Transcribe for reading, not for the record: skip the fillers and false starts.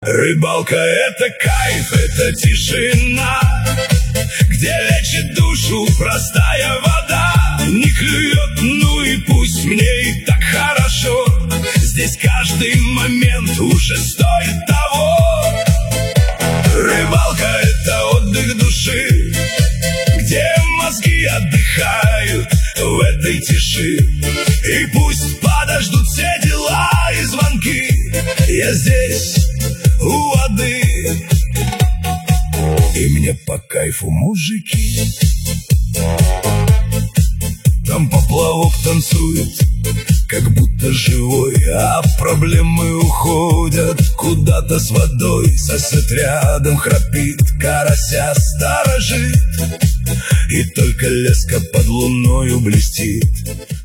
Рыбалка — это кайф, это тишина, где лечит душу простая вода. Не клюет, ну и пусть, мне и так хорошо. Здесь каждый момент уже стоит того. Рыбалка — это отдых души, где мозги отдыхают в этой тиши. И пусть подождут все дела и звонки, я здесь у воды, и мне по кайфу, мужики. Там поплавок танцует, как будто живой, а проблемы уходят куда-то с водой. Сосед рядом храпит, карася сторожит, и только леска под луною блестит.